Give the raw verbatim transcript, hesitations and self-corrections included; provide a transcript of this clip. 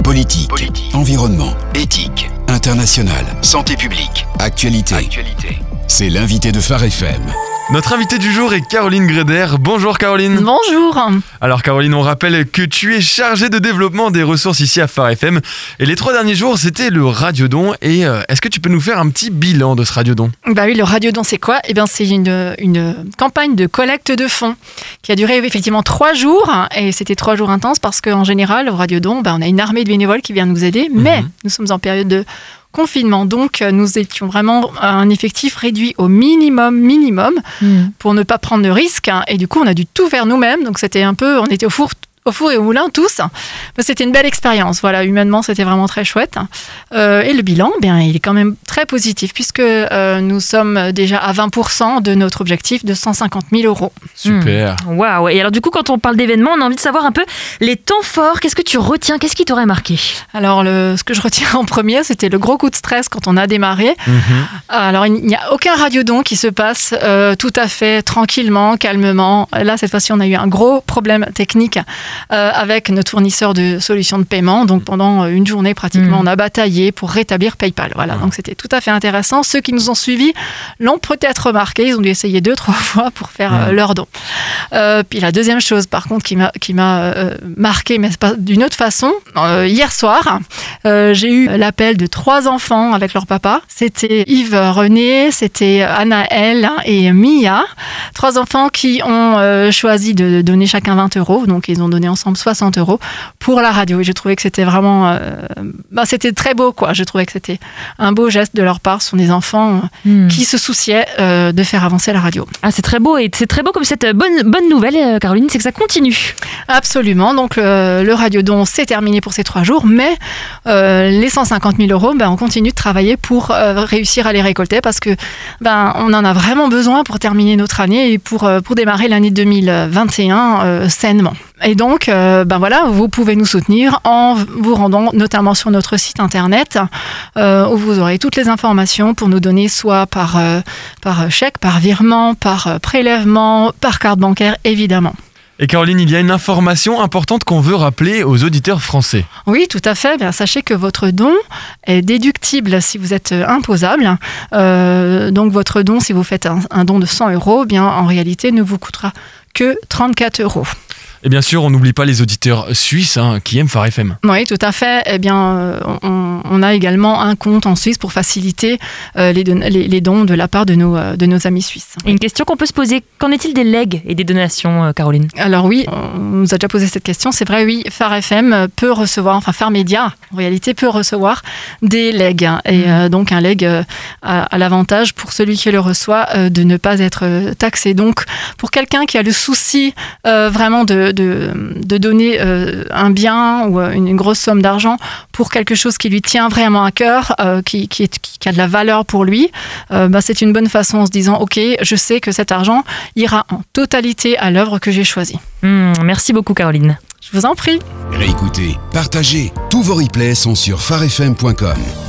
Politique, Politique. environnement, Éthique. international, Santé publique. actualité. Actualité. C'est l'invité de Phare F M. Notre invitée du jour est Caroline Gréder. Bonjour Caroline. Bonjour. Alors Caroline, on rappelle que tu es chargée de développement des ressources ici à Phare F M. Et les trois derniers jours, c'était le Radiodon. Et euh, est-ce que tu peux nous faire un petit bilan de ce Radiodon ? Bah oui, le Radiodon, c'est quoi ? Eh bien, c'est une, une campagne de collecte de fonds qui a duré effectivement trois jours. Et c'était trois jours intenses parce qu'en général, au Radiodon, bah, on a une armée de bénévoles qui vient nous aider. Mmh. Mais nous sommes en période de confinement, donc nous étions vraiment à un effectif réduit au minimum, minimum, mmh. pour ne pas prendre de risques. Et du coup, on a dû tout faire nous-mêmes. Donc c'était un peu, on était au four au four et au moulin tous. Mais c'était une belle expérience. Voilà, humainement, c'était vraiment très chouette. Euh, et le bilan, bien, il est quand même très positif puisque euh, nous sommes déjà à vingt pour cent de notre objectif de cent cinquante mille euros. Super. Waouh. Wow. Et alors du coup, quand on parle d'événements, on a envie de savoir un peu les temps forts. Qu'est-ce que tu retiens ? Qu'est-ce qui t'aurait marqué ? Alors, le, ce que je retiens en premier, c'était le gros coup de stress quand on a démarré. Mmh. Alors, il n'y a aucun radiodon qui se passe euh, tout à fait tranquillement, calmement. Là, cette fois-ci, on a eu un gros problème technique euh, avec notre fournisseur de solutions de paiement. Donc, pendant une journée, pratiquement, mmh. on a bataillé pour rétablir PayPal. Voilà, mmh. donc c'était tout à fait intéressant. Ceux qui nous ont suivis l'ont peut-être remarqué. Ils ont dû essayer deux, trois fois pour faire mmh. euh, leur don. Euh, puis la deuxième chose, par contre, qui m'a, qui m'a euh, marqué, mais pas d'une autre façon, euh, hier soir, euh, j'ai eu l'appel de trois enfants avec leur papa. C'était Yves René, c'était Anaël et Mia. Trois enfants qui ont euh, choisi de donner chacun vingt euros. Donc, ils ont donné ensemble soixante euros pour la radio. Et j'ai trouvé que c'était vraiment... Euh, bah, c'était très beau, quoi. Je trouvais que c'était un beau geste de leur part. Ce sont des enfants mmh. qui se souciaient euh, de faire avancer la radio. Ah, c'est très beau. Et c'est très beau comme cette bonne, bonne nouvelle, Caroline, c'est que ça continue. Absolument. Donc, euh, le Radiodon, c'est terminé pour ces trois jours. Mais euh, les cent cinquante mille euros, ben, on continue de travailler pour euh, réussir à les récolter parce que ben, on en a vraiment besoin pour terminer notre année et pour, euh, pour démarrer l'année deux mille vingt et un euh, sainement. Et donc, euh, ben voilà, vous pouvez nous soutenir en vous rendant notamment sur notre site internet euh, où vous aurez toutes les informations pour nous donner soit par, euh, par chèque, par virement, par euh, prélèvement, par carte bancaire, évidemment. Et Caroline, il y a une information importante qu'on veut rappeler aux auditeurs français. Oui, tout à fait. Bien, sachez que votre don est déductible si vous êtes imposable. Euh, donc, votre don, si vous faites un, un don de cent euros, bien, en réalité, ne vous coûtera que trente-quatre euros. Et bien sûr, on n'oublie pas les auditeurs suisses hein, qui aiment Phare F M. Oui, tout à fait. Eh bien, on, on a également un compte en Suisse pour faciliter euh, les, don- les, les dons de la part de nos, de nos amis suisses. Et une question qu'on peut se poser, qu'en est-il des legs et des donations, Caroline ? Alors oui, on nous a déjà posé cette question. C'est vrai, oui, Phare F M peut recevoir, enfin Phare Média, en réalité, peut recevoir des legs. Et euh, donc, un leg euh, a, a l'avantage pour celui qui le reçoit euh, de ne pas être taxé. Donc, pour quelqu'un qui a le souci euh, vraiment de De, de donner euh, un bien ou une, une grosse somme d'argent pour quelque chose qui lui tient vraiment à cœur, euh, qui, qui, est, qui a de la valeur pour lui, euh, bah, c'est une bonne façon en se disant « Ok, je sais que cet argent ira en totalité à l'œuvre que j'ai choisie. Mmh, » Merci beaucoup Caroline. Je vous en prie. Réécoutez, partagez. Tous vos replays sont sur phare f m point com.